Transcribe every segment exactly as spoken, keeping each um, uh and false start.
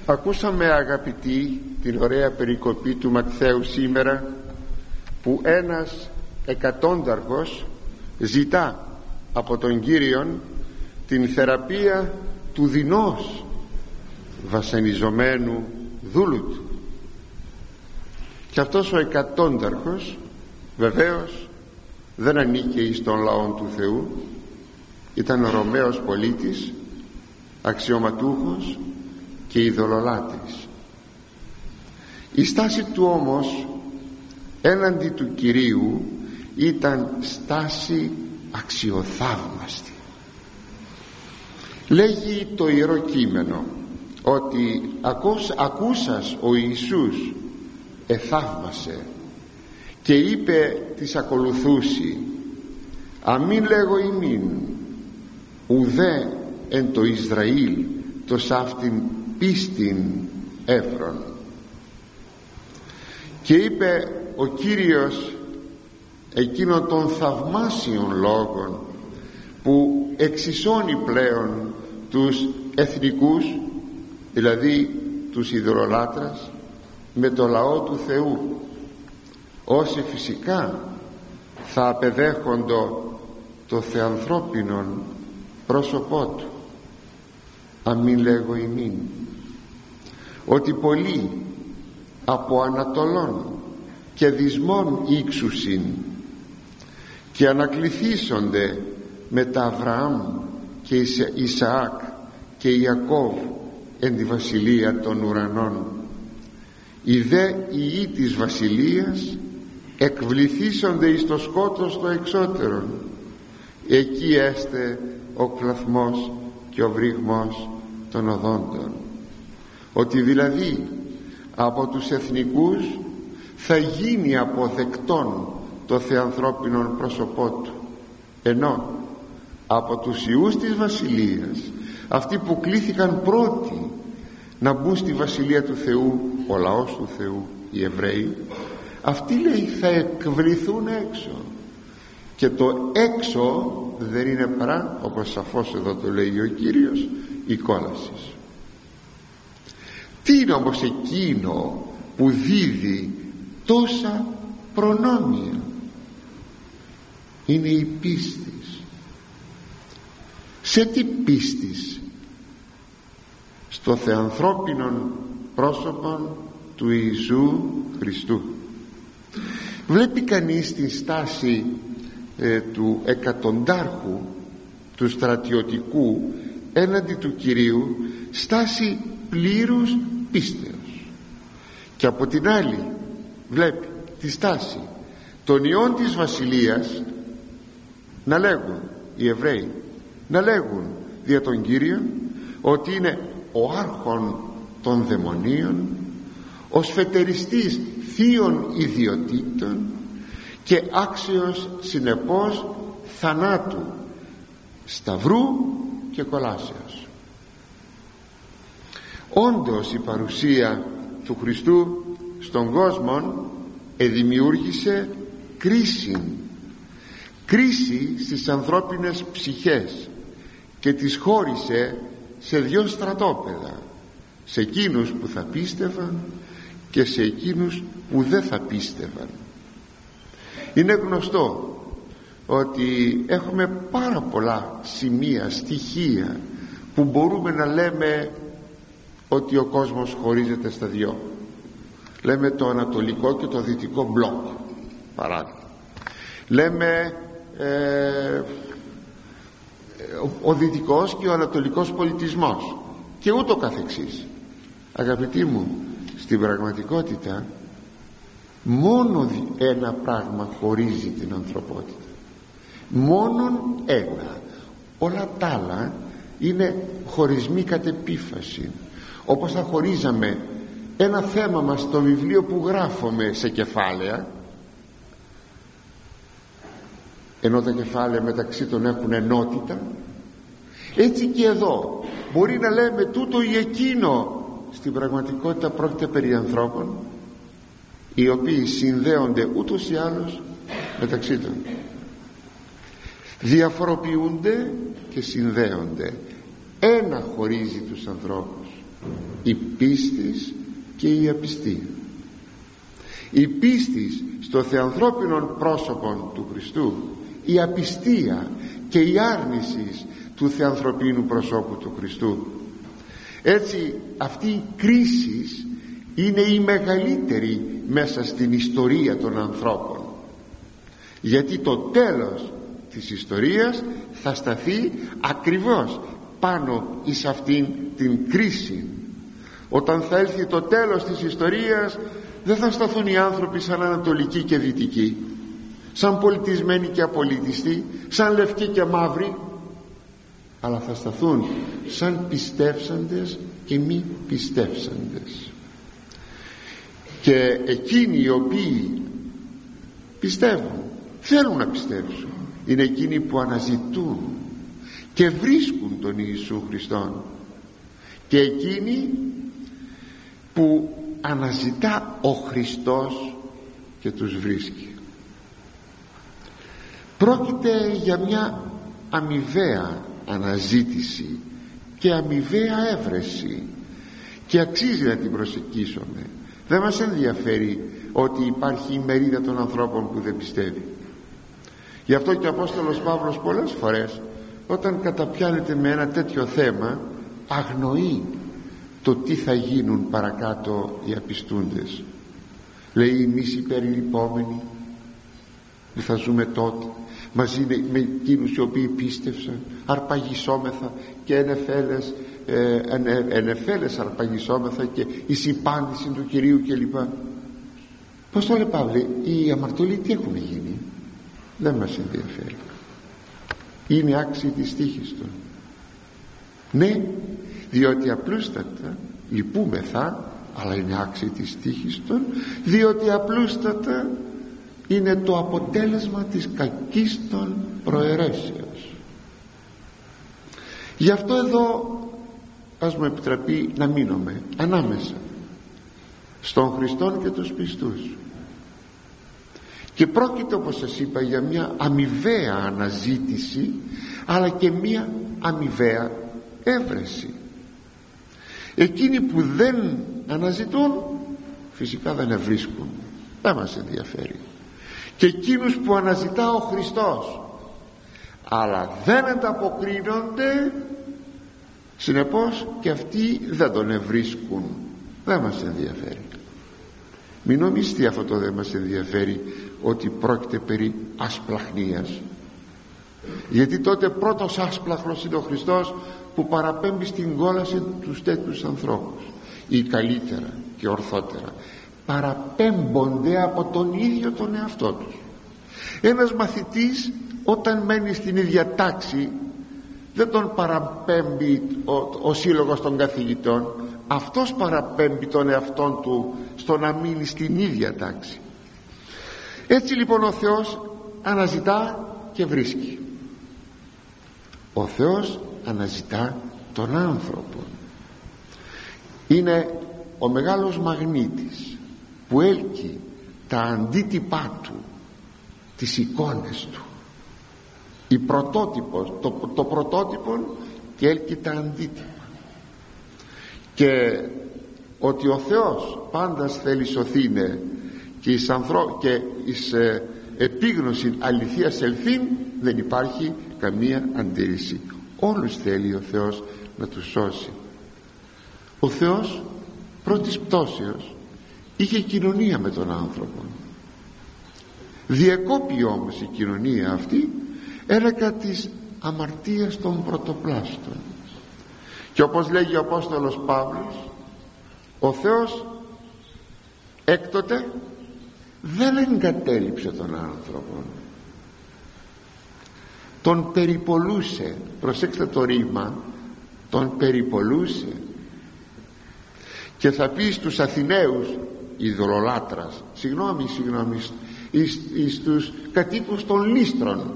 Ακούσαμε, αγαπητοί, την ωραία περικοπή του Ματθαίου σήμερα, που ένας εκατόνταρχος ζητά από τον Κύριον την θεραπεία του δεινός βασανιζομένου δούλου του. Και αυτός ο εκατόνταρχος βεβαίως δεν ανήκε εις τον λαό του Θεού, ήταν ο Ρωμαίος πολίτης, αξιωματούχος και ειδωλολάτρης. Η στάση του όμως έναντι του Κυρίου ήταν στάση αξιοθαύμαστη. Λέγει το Ιερό Κείμενο ότι ακούσας ο Ιησούς εθαύμασε και είπε της ακολουθούσι, αμήν λέγω ημίν ουδέ εν το Ισραήλ το σάφτην πίστην έφρον. Και είπε ο Κύριος εκείνο των θαυμάσιων λόγων που εξισώνει πλέον τους εθνικούς, δηλαδή τους ειδωλολάτρας, με το λαό του Θεού, όσοι φυσικά θα απεδέχοντο το θεανθρώπινον πρόσωπό του. Αμήν λέγω ημίν ότι πολλοί από Ανατολών και δυσμών ύξουσιν και ανακληθήσονται με τα Αβραάμ και Ισαάκ και Ιακώβ εν τη βασιλεία των ουρανών. Οι δε ιοί της βασιλείας εκβληθήσονται εις το σκότος το εξώτερον, εκεί έστε ο κλαθμός και ο βρυγμός των οδόντων. Ότι δηλαδή από τους εθνικούς θα γίνει αποδεκτόν το θεανθρώπινο πρόσωπό του, ενώ από τους ιούς της βασιλείας, αυτοί που κλήθηκαν πρώτοι να μπουν στη βασιλεία του Θεού, ο λαός του Θεού, οι Εβραίοι, αυτοί, λέει, θα εκβληθούν έξω. Και το έξω δεν είναι παρά, όπως σαφώς εδώ το λέει ο Κύριος, η κόλαση. Τι είναι όμως εκείνο που δίδει τόσα προνόμια? Είναι η πίστης. Σε τι πίστης? Στο θεανθρώπινον πρόσωπον του Ιησού Χριστού. Βλέπει κανείς την στάση ε, του εκατοντάρχου, του στρατιωτικού έναντι του Κυρίου, στάση πλήρους πίστεως. Και από την άλλη βλέπει τη στάση των ιών της βασιλείας να λέγουν οι Εβραίοι, να λέγουν δια τον Κύριο ότι είναι ο άρχον των δαιμονίων, ο σφετεριστής θείων ιδιωτήτων και άξιος συνεπώς θανάτου, σταυρού και κολάσεως. Όντως η παρουσία του Χριστού στον κόσμο εδημιούργησε κρίση κρίση στις ανθρώπινες ψυχές και τις χώρισε σε δυο στρατόπεδα, σε εκείνους που θα πίστευαν και σε εκείνους που δεν θα πίστευαν. Είναι γνωστό ότι έχουμε πάρα πολλά σημεία, στοιχεία που μπορούμε να λέμε ότι ο κόσμος χωρίζεται στα δυο. Λέμε το ανατολικό και το δυτικό μπλοκ, παράδειγμα. Λέμε ε, ο δυτικός και ο ανατολικός πολιτισμός και ούτω καθεξής. Αγαπητοί μου, στην πραγματικότητα μόνο ένα πράγμα χωρίζει την ανθρωπότητα, μόνον ένα. Όλα τα άλλα είναι χωρισμοί κατ' επίφαση. Όπως θα χωρίζαμε ένα θέμα μας στο βιβλίο που γράφουμε σε κεφάλαια, ενώ τα κεφάλαια μεταξύ των έχουν ενότητα, έτσι και εδώ μπορεί να λέμε τούτο ή εκείνο. Στην πραγματικότητα πρόκειται περί ανθρώπων οι οποίοι συνδέονται ούτως ή άλλως μεταξύ των, διαφοροποιούνται και συνδέονται. Ένα χωρίζει τους ανθρώπους, η πίστης και η απιστία. Η πίστης στο θεανθρώπινο πρόσωπο του Χριστού, η απιστία και η άρνηση του θεανθρωπίνου προσώπου του Χριστού. Έτσι αυτή η κρίση είναι η μεγαλύτερη μέσα στην ιστορία των ανθρώπων, γιατί το τέλος της ιστορίας θα σταθεί ακριβώς πάνω εις αυτήν την κρίση. Όταν θα έλθει το τέλος της ιστορίας, δεν θα σταθούν οι άνθρωποι σαν ανατολικοί και δυτικοί, σαν πολιτισμένοι και απολυτιστοί, σαν λευκοί και μαύροι, αλλά θα σταθούν σαν πιστεύσαντες και μη πιστεύσαντες. Και εκείνοι οι οποίοι πιστεύουν, θέλουν να πιστέψουν, είναι εκείνοι που αναζητούν και βρίσκουν τον Ιησού Χριστόν, και εκείνοι που αναζητά ο Χριστός και τους βρίσκει. Πρόκειται για μια αμοιβαία αναζήτηση και αμοιβαία έβρεση, και αξίζει να την προσεγγίσουμε. Δεν μας ενδιαφέρει ότι υπάρχει η μερίδα των ανθρώπων που δεν πιστεύει. Γι' αυτό και ο Απόστολος Παύλος πολλές φορές, όταν καταπιάνεται με ένα τέτοιο θέμα, αγνοεί το τι θα γίνουν παρακάτω οι απιστούντες. Λέει, εμείς οι περιλυπόμενοι που θα ζούμε τότε μαζί με εκείνους οι οποίοι πίστευσαν, αρπαγισόμεθα και ενεφέλες ε, ενε, ενεφέλες αρπαγισόμεθα και η συμπάντηση του Κυρίου κλπ. Πως το λέει Παύλε, οι αμαρτωλοί τι έχουν γίνει? Δεν μας ενδιαφέρει. Είναι άξιοι της τύχης του. Ναι, διότι απλούστατα λυπούμεθα, αλλά είναι άξιοι της τύχης του, διότι απλούστατα είναι το αποτέλεσμα της κακής των προαιρέσεως. Γι' αυτό εδώ ας μου επιτραπεί να μείνουμε ανάμεσα στον Χριστόν και τους πιστούς, και πρόκειται, όπως σας είπα, για μια αμοιβαία αναζήτηση, αλλά και μια αμοιβαία έβρεση. Εκείνοι που δεν αναζητούν φυσικά δεν ευρίσκουν, δεν μας ενδιαφέρει. Και εκείνους που αναζητά ο Χριστός αλλά δεν ανταποκρίνονται, συνεπώς και αυτοί δεν τον ευρίσκουν, δεν μας ενδιαφέρει. Μην νομίζετε αυτό το δεν μας ενδιαφέρει ότι πρόκειται περί ασπλαχνίας, γιατί τότε πρώτος άσπλαχνος είναι ο Χριστός, που παραπέμπει στην κόλαση τους τέτοιους ανθρώπους, ή καλύτερα και ορθότερα παραπέμπονται από τον ίδιο τον εαυτό τους. Ένας μαθητής όταν μένει στην ίδια τάξη δεν τον παραπέμπει ο, ο σύλλογος των καθηγητών, αυτός παραπέμπει τον εαυτόν του στο να μείνει στην ίδια τάξη. Έτσι λοιπόν ο Θεός αναζητά και βρίσκει. Ο Θεός αναζητά τον άνθρωπο. Είναι ο μεγάλος μαγνήτης που έλκει τα αντίτυπά του, τις εικόνες του, η πρωτότυπος, το, το πρωτότυπο, και έλκει τα αντίτυπα. Και ότι ο Θεός πάντας θέλει σωθήνε και εις, ανθρω... και εις ε, επίγνωση αληθείας ελθύν, δεν υπάρχει καμία αντίρρηση. Όλους θέλει ο Θεός να τους σώσει. Ο Θεός πρώτης πτώσεως είχε κοινωνία με τον άνθρωπο. Διεκόπη όμως η κοινωνία αυτή έλεκα της αμαρτίας των πρωτοπλάστων. Και όπως λέγει ο Απόστολος Παύλος, ο Θεός έκτοτε δεν εγκατέλειψε τον άνθρωπο, τον περιπολούσε. Προσέξτε το ρήμα, τον περιπολούσε. Και θα πει στους Αθηναίους ειδωλολάτρας, συγγνώμη, συγγνώμη εις, εις τους κατοίκους των Λύστρων,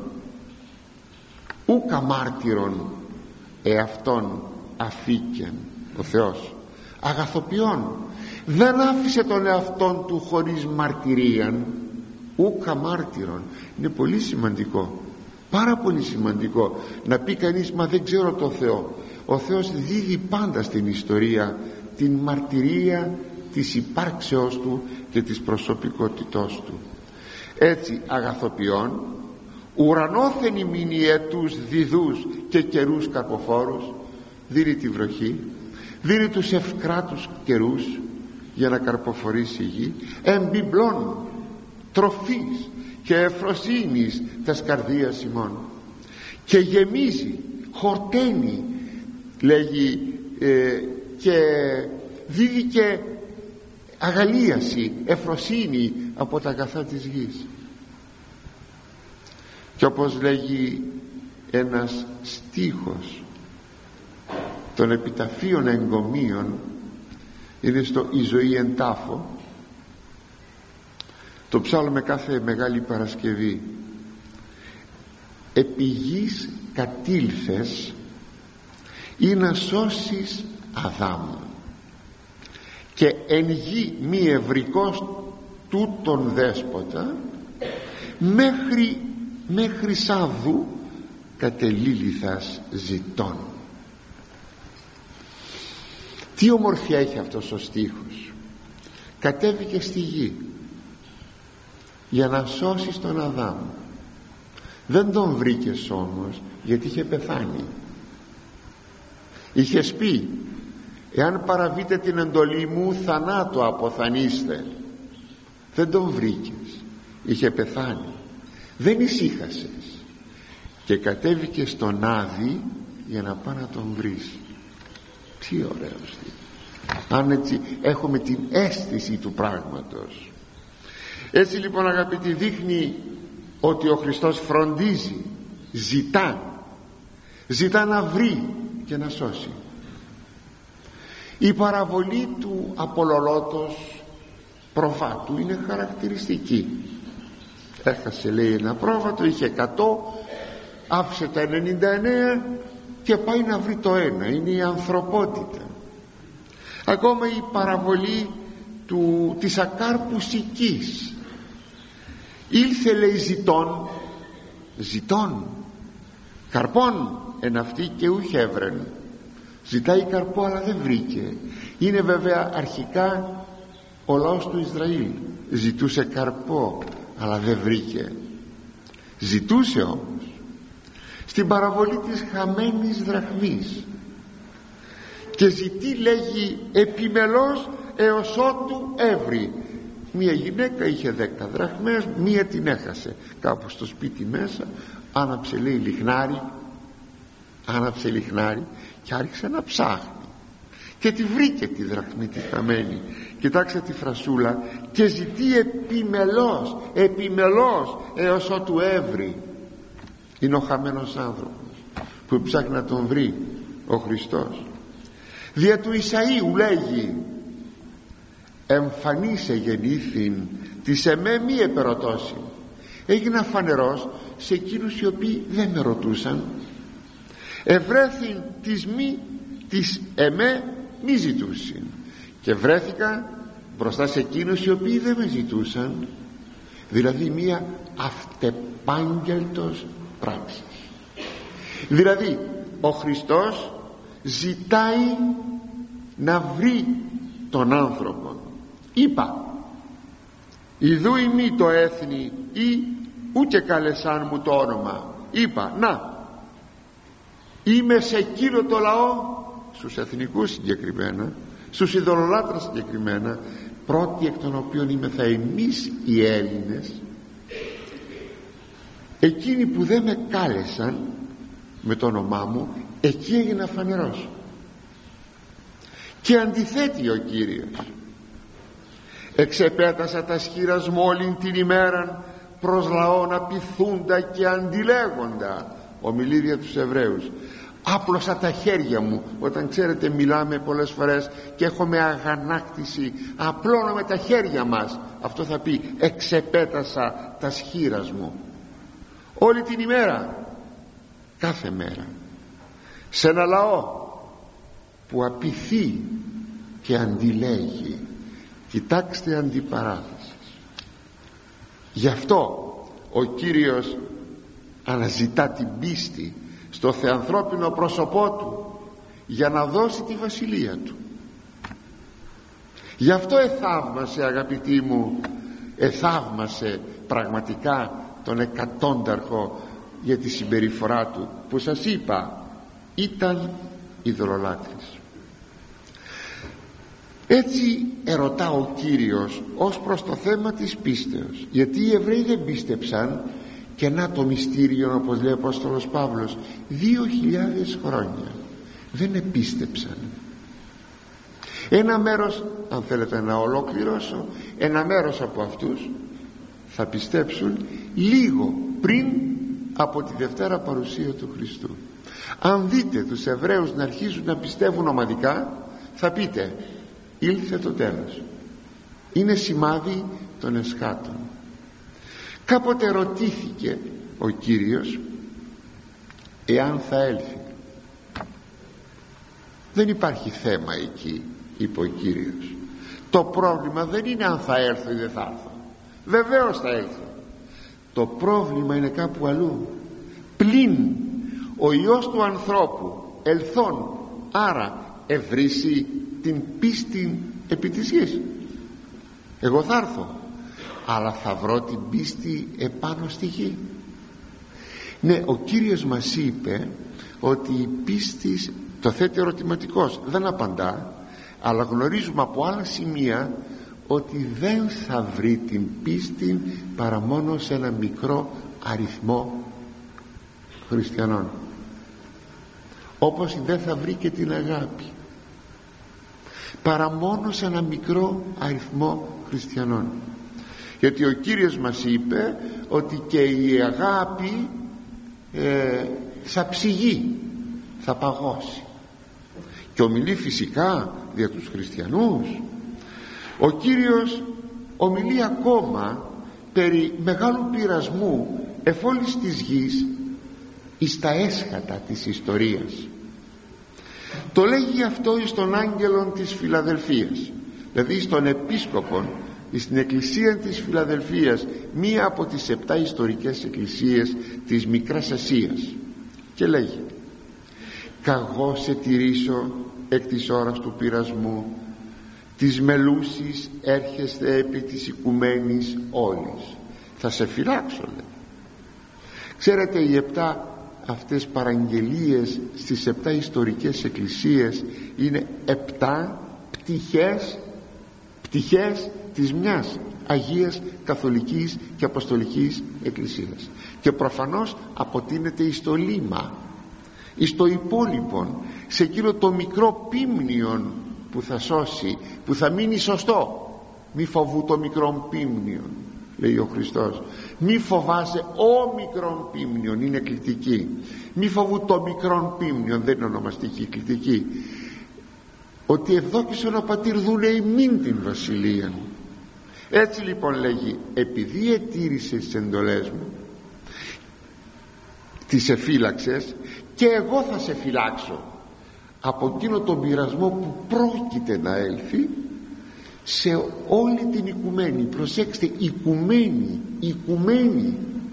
ούκα μάρτυρον εαυτόν αφήκεν. Ο Θεός αγαθοποιών δεν άφησε τον εαυτόν του χωρίς μαρτυρίαν, ούκα μάρτυρον. Είναι πολύ σημαντικό, πάρα πολύ σημαντικό να πει κανείς, μα δεν ξέρω τον Θεό. ο Θεός δίδει πάντα στην ιστορία την μαρτυρία της υπάρξεώς Του και της προσωπικότητός Του. Έτσι αγαθοποιών ουρανόθεν ημίνοι ετούς διδούς και καιρούς καρποφόρους, δίνει τη βροχή, δίνει τους ευκράτους καιρούς για να καρποφορήσει η γη, εμπιμπλών τροφής και ευφροσύνης τας καρδίας ημών, και γεμίζει, χορταίνει, λέγει, ε, και δίδει και αγαλίαση, ευφροσύνη από τα αγαθά της γης. Και όπως λέγει ένας στίχος των επιταφείων εγκομείων, είναι στο «Η ζωή εν τάφο», το ψάλλουμε κάθε Μεγάλη Παρασκευή: «Επί γης κατήλθες ή να σώσεις Αδάμ, και εν γη μη ευρικός τούτον δέσποτα, μέχρι, μέχρι Σάδου κατελήληθας ζητών». Τι ομορφιά έχει αυτός ο στίχος! Κατέβηκε στη γη για να σώσεις τον Αδάμ. Δεν τον βρήκες όμως, γιατί είχε πεθάνει. Είχες πει: «Εάν παραβείτε την εντολή μου, θανάτω αποθανείστε». Δεν τον βρήκες, είχε πεθάνει. Δεν ησύχασες και κατέβηκε στον Άδη για να πάει να τον βρεις. Τι ωραίος! Αν έτσι έχουμε την αίσθηση του πράγματος. Έτσι λοιπόν, αγαπητοί, δείχνει ότι ο Χριστός φροντίζει, ζητά ζητά να βρει και να σώσει. Η παραβολή του Απολολώτος προφάτου είναι χαρακτηριστική. Έχασε, λέει, ένα πρόβατο, είχε εκατό, άφησε τα ενενήντα εννέα και πάει να βρει το ένα. Είναι η ανθρωπότητα. Ακόμα η παραβολή του, της ακάρπου σικής. Ήλθε, λέει, ζητών, ζητών καρπών εν αυτή και ούχ έβρεν. Ζητάει καρπό αλλά δεν βρήκε. Είναι βέβαια αρχικά ο λαός του Ισραήλ, ζητούσε καρπό αλλά δεν βρήκε. Ζητούσε όμως. Στην παραβολή της χαμένης δραχμής, και ζητεί, λέγει, επιμελώς έως ότου έβρει. Μία γυναίκα είχε δέκα δραχμές, μία την έχασε κάπου στο σπίτι μέσα, άναψε, λέει, λιχνάρι, άναψε λιχνάρι και άρχισε να ψάχνει και τη βρήκε τη δραχμή τη χαμένη. Κοιτάξτε τη φρασούλα: και ζητεί επιμελώς, επιμελώς έως ότου έβρει. Είναι ο χαμένος άνθρωπος που ψάχνει να τον βρει ο Χριστός. Δια του Ισαΐου λέγει: εμφανίσε γεννήθην της εμέ μη επερωτώσει. Έγινα φανερός σε εκείνους οι οποίοι δεν με ρωτούσαν. Ευρέθην της μη της εμέ μη ζητούσιν, και βρέθηκα μπροστά σε εκείνους οι οποίοι δεν με ζητούσαν. Δηλαδή μία αυτεπάγγελτος πράξης. Δηλαδή ο Χριστός ζητάει να βρει τον άνθρωπο. Είπα: ιδού ημί το έθνη ή ούτε καλεσάν μου το όνομα. Είπα: να, είμαι σε εκείνο το λαό, στους εθνικούς συγκεκριμένα, στους ειδωλολάτρες συγκεκριμένα, πρώτοι εκ των οποίων είμαι θα εμείς οι Έλληνες, εκείνοι που δεν με κάλεσαν με το όνομά μου, εκεί έγινα φανερός. Και αντιθέτει ο Κύριος: εξεπέτασα τα σχήρας μου όλην την ημέραν προς λαόν απειθούντα και αντιλέγοντα. Ομιλεί για τους Εβραίους. Άπλωσα τα χέρια μου. Όταν, ξέρετε, μιλάμε πολλές φορές και έχουμε αγανάκτηση, απλώνουμε τα χέρια μας. Αυτό θα πει εξεπέτασα τα σχήρας μου. Όλη την ημέρα, κάθε μέρα, σε ένα λαό που απειθεί και αντιλέγει. Κοιτάξτε αντιπαράθεση. Γι' αυτό ο Κύριος αναζητά την πίστη στο θεανθρώπινο πρόσωπό του για να δώσει τη βασιλεία του. Γι' αυτό εθαύμασε, αγαπητοί μου, εθαύμασε πραγματικά τον εκατόνταρχο για τη συμπεριφορά του, που σας είπα ήταν ειδωλολάτρης. Έτσι ερωτά ο Κύριος ως προς το θέμα της πίστεως, γιατί οι Εβραίοι δεν πίστεψαν, και να το μυστήριο, όπως λέει ο Απόστολος Παύλος, δύο χιλιάδες χρόνια δεν επίστεψαν. Ένα μέρος, αν θέλετε να ολοκληρώσω, ένα μέρος από αυτούς θα πιστέψουν λίγο πριν από τη Δευτέρα Παρουσία του Χριστού. Αν δείτε τους Εβραίους να αρχίζουν να πιστεύουν ομαδικά, θα πείτε ήλθε το τέλος, είναι σημάδι των εσχάτων. Κάποτε ρωτήθηκε ο Κύριος εάν θα έλθει. Δεν υπάρχει θέμα εκεί, είπε ο Κύριος. Το πρόβλημα δεν είναι αν θα έρθω ή δεν θα έρθω. Βεβαίως θα έλθω. Το πρόβλημα είναι κάπου αλλού. Πλην ο Υιός του ανθρώπου ελθόν, άρα ευρύσει την πίστη επί της γης. Εγώ θα έρθω, αλλά θα βρω την πίστη επάνω στη γη. Ναι, ο Κύριος μας είπε ότι η πίστη, το θέτει ερωτηματικός, δεν απαντά, αλλά γνωρίζουμε από άλλα σημεία ότι δεν θα βρει την πίστη παρά μόνο σε ένα μικρό αριθμό χριστιανών, όπως δεν θα βρει και την αγάπη παρά μόνο σε ένα μικρό αριθμό χριστιανών. Γιατί ο Κύριος μας είπε ότι και η αγάπη ε, θα ψυγεί, θα παγώσει, και ομιλεί φυσικά για τους χριστιανούς. Ο Κύριος ομιλεί ακόμα περί μεγάλου πειρασμού εφόλης της γης εις τα έσχατα της ιστορίας. Το λέγει αυτό εις τον άγγελον της Φιλαδελφίας, δηλαδή στον επίσκοπον στην εκκλησία της Φιλαδελφίας, μία από τις επτά ιστορικές εκκλησίες της Μικράς Ασίας, και λέγει: «Καγώ σε τηρήσω εκ της ώρας του πειρασμού, της μελούσης έρχεστε επί της οικουμένης όλης». Θα σε φυλάξω, λέει. Ξέρετε, οι επτά αυτές παραγγελίες στις επτά ιστορικές εκκλησίες είναι επτά πτυχές πτυχές της μιας Αγίας Καθολικής και Αποστολικής Εκκλησίας, και προφανώς αποτείνεται εις το λίμα, εις το υπόλοιπον, σε εκείνο το μικρό πίμνιον που θα σώσει, που θα μείνει σωστό. Μη φοβού το μικρό πίμνιον, λέει ο Χριστός. Μη φοβάσαι ο μικρόν πίμνιον, είναι εκκλητική. Μη φοβού το μικρόν πίμνιον, δεν είναι ονομαστική, εκκλητική. Ότι ευδόκησον ο πατήρ δούλε ημίν την βασιλεία. Έτσι λοιπόν λέγει, επειδή ετήρησες τις εντολές μου, τις εφύλαξες, και εγώ θα σε φυλάξω από εκείνο τον πειρασμό που πρόκειται να έλθει σε όλη την οικουμένη. Προσέξτε, οικουμένη, οικουμένη.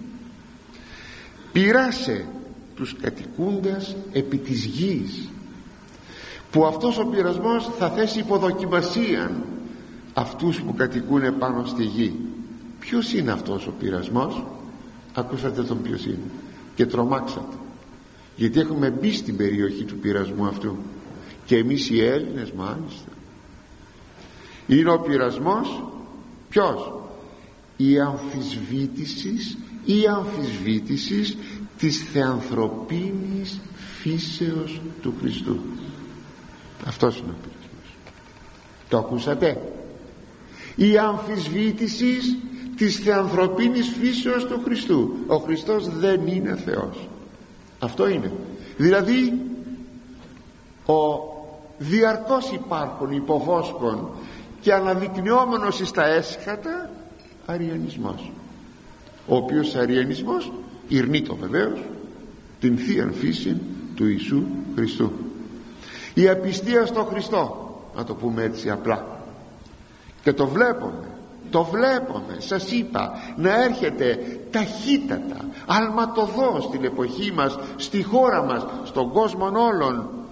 Πειράσε τους κατοικούντας επί της γης, που αυτός ο πειρασμός θα θέσει υποδοκιμασία αυτούς που κατοικούν πάνω στη γη. Ποιος είναι αυτός ο πειρασμός? Ακούσατε τον ποιος είναι και τρομάξατε, γιατί έχουμε μπει στην περιοχή του πειρασμού αυτού, και εμείς οι Έλληνες μάλιστα. Είναι ο πειρασμός ποιος? Η αμφισβήτηση η αμφισβήτηση της θεανθρωπίνης φύσεως του Χριστού. Αυτός είναι ο πειρασμός. Το ακούσατε? Η αμφισβήτηση της θεανθρωπίνης φύσεως του Χριστού. Ο Χριστός δεν είναι Θεός. Αυτό είναι. Δηλαδή ο διαρκώς υπάρχον υποβόσκον και αναδεικνυόμενος εις τα έσχατα αριανισμός, ο οποίος αριανισμός ηρνείτο βεβαίως την θείαν φύση του Ιησού Χριστού. Η απιστία στο Χριστό, να το πούμε έτσι απλά, και το βλέπουμε το βλέπουμε, σας είπα, να έρχεται ταχύτατα, αλματωδώς στην εποχή μας, στη χώρα μας, στον κόσμο όλων,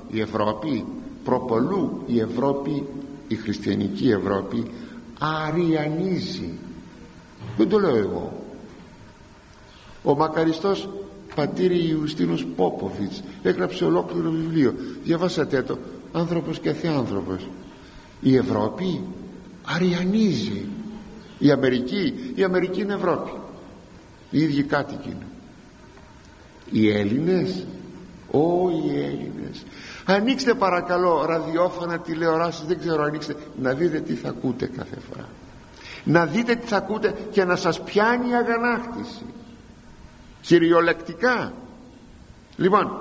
η Ευρώπη, προπολού η Ευρώπη, η χριστιανική Ευρώπη αριανίζει. Δεν το λέω εγώ. Ο μακαριστός πατήρ Ιουστίνος Πόποβιτς έγραψε ολόκληρο βιβλίο, διαβάσατε το, άνθρωπος και θεάνθρωπος. Η Ευρώπη αριανίζει. Η Αμερική, η Αμερική είναι Ευρώπη, οι ίδιοι κάτοικοι είναι. Οι Έλληνες, Ω οι Έλληνες, ανοίξτε παρακαλώ ραδιόφωνα, τηλεοράσεις, δεν ξέρω, ανοίξτε να δείτε τι θα ακούτε κάθε φορά, να δείτε τι θα ακούτε και να σας πιάνει η αγανάκτηση κυριολεκτικά. Λοιπόν,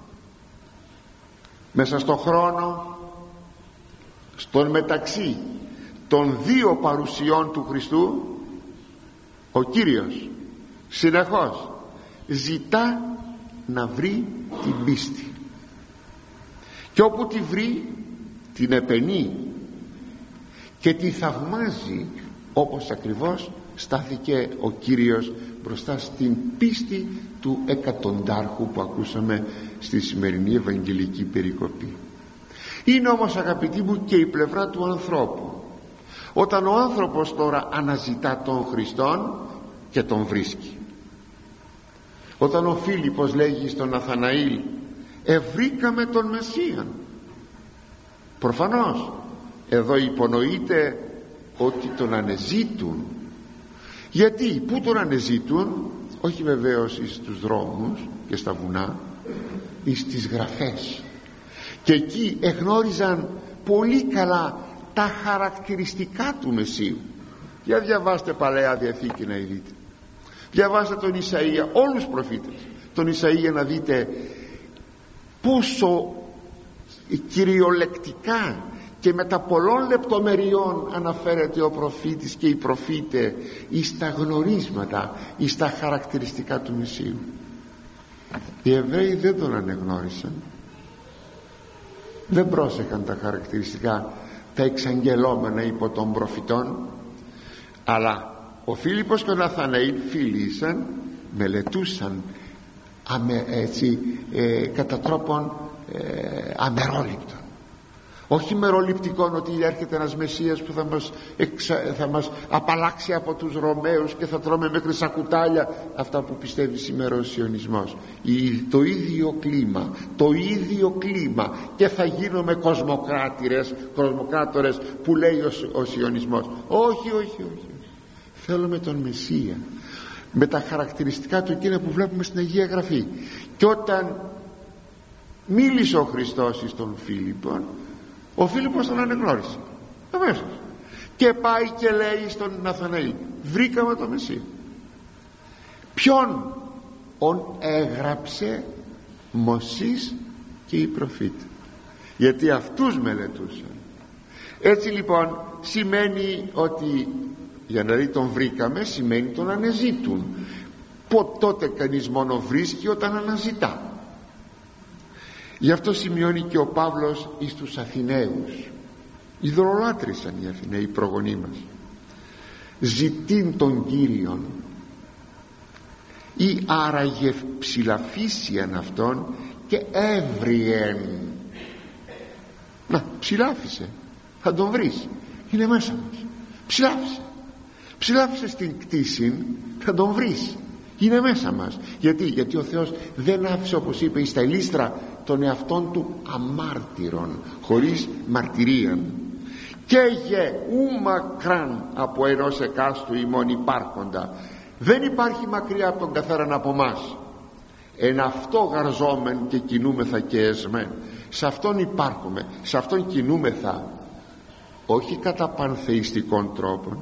μέσα στον χρόνο, στον μεταξύ των δύο παρουσιών του Χριστού, ο Κύριος συνεχώς ζητά να βρει την πίστη, και όπου τη βρει την επενεί και τη θαυμάζει, όπως ακριβώς στάθηκε ο Κύριος μπροστά στην πίστη του εκατοντάρχου που ακούσαμε στη σημερινή Ευαγγελική περικοπή. Είναι όμως, αγαπητοί μου, και η πλευρά του ανθρώπου. Όταν ο άνθρωπος τώρα αναζητά τον Χριστόν και τον βρίσκει, όταν ο Φίλιππος λέγει στον Ναθαναήλ ευρήκαμε τον Μεσσίαν, προφανώς εδώ υπονοείται ότι τον ανεζήτουν. Γιατί, πού τον ανεζήτουν? Όχι βεβαίως εις τους δρόμους και στα βουνά, εις τις γραφές, και εκεί εγνώριζαν πολύ καλά τα χαρακτηριστικά του Μεσσίου. Για διαβάστε Παλαιά Διαθήκη να δείτε, διαβάστε τον Ισαΐα, όλους τους προφήτες, τον Ισαΐα, να δείτε πόσο κυριολεκτικά και με τα πολλών λεπτομεριών αναφέρεται ο προφήτης και οι προφήτε εις τα γνωρίσματα, εις τα χαρακτηριστικά του Μεσσίου. Οι Εβραίοι δεν τον ανεγνώρισαν, δεν πρόσεχαν τα χαρακτηριστικά, τα εξαγγελόμενα υπό των προφητών, αλλά ο Φίλιππος και ο Ναθαναήλ φίλησαν, μελετούσαν αμε, έτσι, ε, κατά τρόπον ε, αμερόληπτον, όχι μεροληπτικών, ότι έρχεται ένας Μεσσίας που θα μας, εξα, θα μας απαλλάξει από τους Ρωμαίους και θα τρώμε μέχρι σακουτάλια, αυτά που πιστεύει σήμερα ο σιωνισμός. Η, το ίδιο κλίμα, το ίδιο κλίμα, και θα γίνουμε κοσμοκράτηρες, κοσμοκράτορες που λέει ο, ο σιωνισμός. Όχι, όχι, όχι. Θέλουμε τον Μεσσία με τα χαρακτηριστικά του, εκείνα που βλέπουμε στην Αγία Γραφή. Και όταν μίλησε ο Χριστός στον Φίλιππον, ο Φίλιππος τον ανεγνώρισε αμέσως, και πάει και λέει στον Ναθαναήλ βρήκαμε τον Μεσσία. Ποιον? Он έγραψε Μωσής και οι προφήτες, γιατί αυτούς μελετούσαν. Έτσι λοιπόν σημαίνει ότι, για να δει τον βρήκαμε, σημαίνει τον αναζητούν. Τότε κανείς μόνο βρίσκει όταν αναζητά. Γι' αυτό σημειώνει και ο Παύλος εις τους Αθηναίους. Ιδωλολάτρησαν οι Αθηναίοι, οι προγονείς μας. Ζητήν τον Κύριον, ή άραγε ψηλαφίσιαν αυτόν και έβριεν. Να, ψηλάφισε, θα τον βρεις, είναι μέσα μας. Ψηλάφισε, ψηλάφισε στην κτήση, θα τον βρεις, είναι μέσα μας. Γιατί, γιατί ο Θεός δεν άφησε, όπως είπε στα Λύστρα, τον εαυτόν του αμάρτυρον, χωρίς μαρτυρία. Καίγε ου μακράν από ενός εκάστου ημών υπάρχοντα. Δεν υπάρχει μακριά από τον καθέναν από μας. Εν αυτό γαρζόμεν και κινούμεθα και εσμέν. Σε αυτόν υπάρχουμε, σε αυτόν κινούμεθα, όχι κατά πανθεϊστικών τρόπων.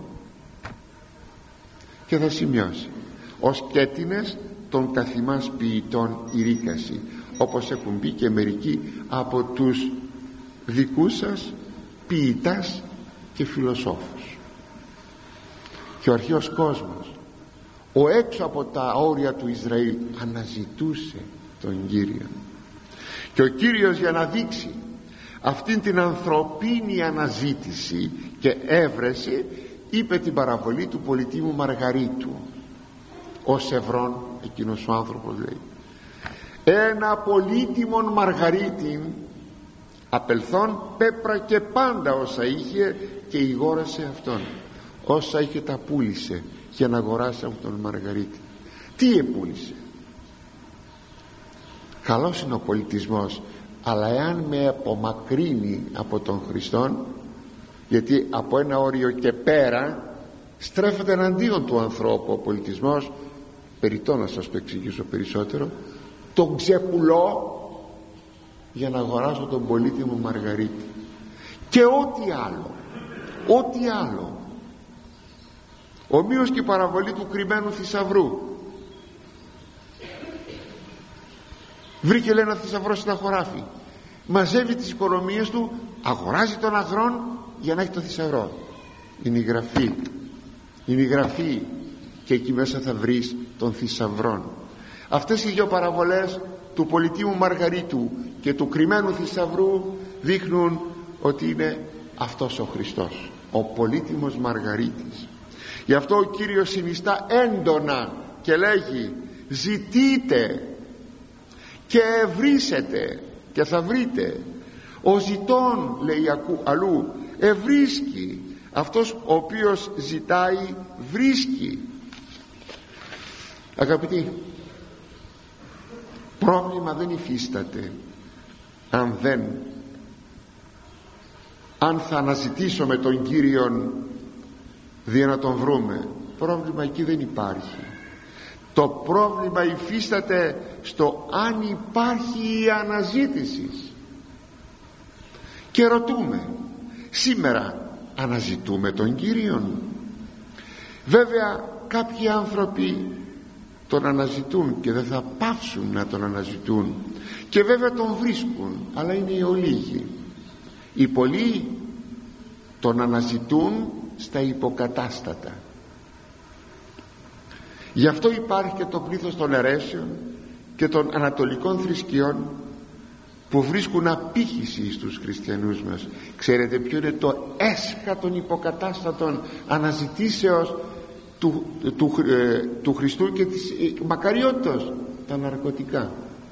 Και θα σημειώσει, ως κέτινες των καθημάς ποιητών ηρίκαση, όπως έχουν πει και μερικοί από τους δικούς σας ποιητάς και φιλοσόφους. Και ο αρχαίος κόσμος, ο έξω από τα όρια του Ισραήλ, αναζητούσε τον Κύριο. Και ο Κύριος, για να δείξει αυτήν την ανθρωπίνη αναζήτηση και έβρεση, είπε την παραβολή του πολιτήμου Μαργαρίτου. Ως Ευρών, εκείνος ο άνθρωπος λέει, ένα πολύτιμον Μαργαρίτην απελθόν πέπρα και πάντα όσα είχε, και ηγόρασε αυτόν. Όσα είχε τα πούλησε για να αγοράσει από τον Μαργαρίτη. Τι επούλησε? Καλός είναι ο πολιτισμός, αλλά εάν με απομακρύνει από τον Χριστόν, γιατί από ένα όριο και πέρα στρέφεται εναντίον του ανθρώπου ο πολιτισμός, περιττό να σας το εξηγήσω περισσότερο, τον ξεπουλώ για να αγοράσω τον πολύτιμο Μαργαρίτη και ό,τι άλλο, ό,τι άλλο. Ομοίως και η παραβολή του κρυμμένου θησαυρού. Βρήκε, λέει, ένα θησαυρό στην χωράφι, μαζεύει τις οικονομίες του, αγοράζει τον αγρόν για να έχει το θησαυρό. Είναι η γραφή, είναι η γραφή, και εκεί μέσα θα βρεις τον θησαυρόν. Αυτές οι δύο παραβολές του πολιτήμου Μαργαρίτου και του κρυμμένου θησαυρού δείχνουν ότι είναι αυτός ο Χριστός, ο πολύτιμος Μαργαρίτης. Γι' αυτό ο Κύριος συνιστά έντονα και λέγει: ζητείτε και ευρύσετε και θα βρείτε. Ο ζητών, λέει αλλού, ευρίσκει. Αυτός ο οποίος ζητάει βρίσκει. Αγαπητοί, πρόβλημα δεν υφίσταται αν δεν αν θα αναζητήσουμε τον Κύριον δια να τον βρούμε. Πρόβλημα εκεί δεν υπάρχει. Το πρόβλημα υφίσταται στο αν υπάρχει η αναζήτηση. Και ρωτούμε, σήμερα αναζητούμε τον Κύριον? Βέβαια κάποιοι άνθρωποι τον αναζητούν και δεν θα πάψουν να τον αναζητούν, και βέβαια τον βρίσκουν, αλλά είναι οι ολίγοι. Οι πολλοί τον αναζητούν στα υποκατάστατα. Γι' αυτό υπάρχει και το πλήθος των αιρέσεων και των ανατολικών θρησκειών που βρίσκουν απήχηση στους χριστιανούς μας. Ξέρετε ποιο είναι το έσχα των υποκατάστατων αναζητήσεως του, του, ε, του Χριστού και της ε, μακαριότητας? Τα ναρκωτικά.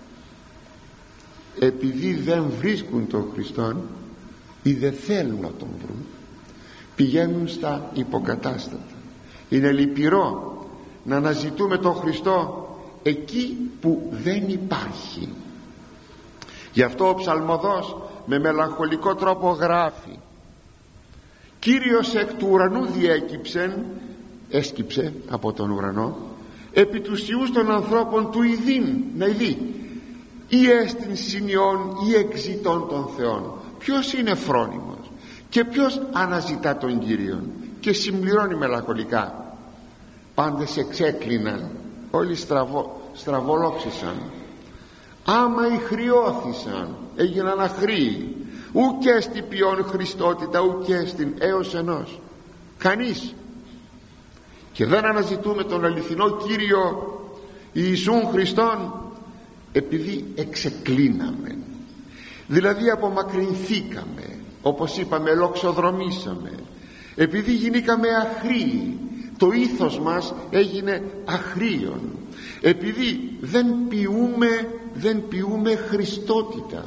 Επειδή δεν βρίσκουν τον Χριστόν ή δεν θέλουν να τον βρουν, πηγαίνουν στα υποκατάστατα. Είναι λυπηρό να αναζητούμε τον Χριστό εκεί που δεν υπάρχει. Γι' αυτό ο ψαλμοδός με μελαγχολικό τρόπο γράφει: Κύριος εκ του ουρανού διέκυψεν, έσκυψε από τον ουρανό, επί τους ιούς των ανθρώπων του ειδήν, να ειδεί, ή έστιν συνειών ή εξητών των θεών. Ποιος είναι φρόνιμος και ποιος αναζητά τον Κύριον? Και συμπληρώνει μελαγχολικά: πάντες εξέκλειναν, όλοι στραβο, στραβολόξησαν, άμα ηχριώθησαν, έγιναν αχρήοι, ουκ στην ποιόν Χριστότητα, ουκ στην έως ενός. Κανείς. Και δεν αναζητούμε τον αληθινό Κύριο Ιησούν Χριστόν επειδή εξεκλίναμε, δηλαδή απομακρυνθήκαμε, όπως είπαμε, λοξοδρομήσαμε, επειδή γίνηκαμε αχρήοι, το ήθος μας έγινε αχρήων, επειδή δεν ποιούμε, δεν ποιούμε Χριστότητα,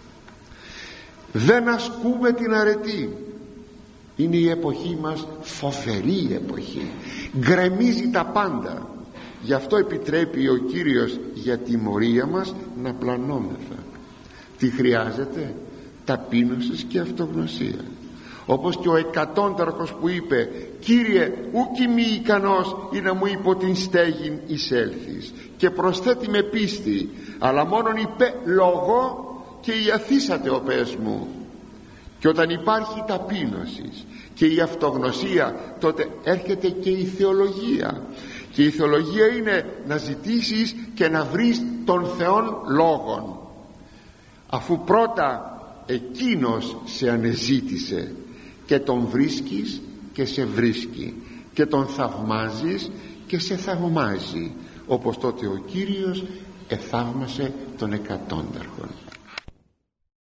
δεν ασκούμε την αρετή. Είναι η εποχή μας φοβερή εποχή, γκρεμίζει τα πάντα. Γι' αυτό επιτρέπει ο Κύριος για τιμωρία μας να πλανόμεθα. Τι χρειάζεται? Ταπείνωση και αυτογνωσία. Όπως και ο εκατόνταρχος που είπε: Κύριε, ουκ είμαι ικανός ή να μου υπό την στέγην εισέλθεις, και προσθέτει με πίστη, αλλά μόνον είπε λόγο και ιαθήσατε ο πες μου. Και όταν υπάρχει ταπείνωση και η αυτογνωσία, τότε έρχεται και η θεολογία. Και η θεολογία είναι να ζητήσεις και να βρεις τον Θεόν λόγον, αφού πρώτα εκείνος σε ανεζήτησε, και τον βρίσκεις και σε βρίσκει, και τον θαυμάζεις και σε θαυμάζει, όπως τότε ο Κύριος εθαύμασε τον εκατόνταρχον.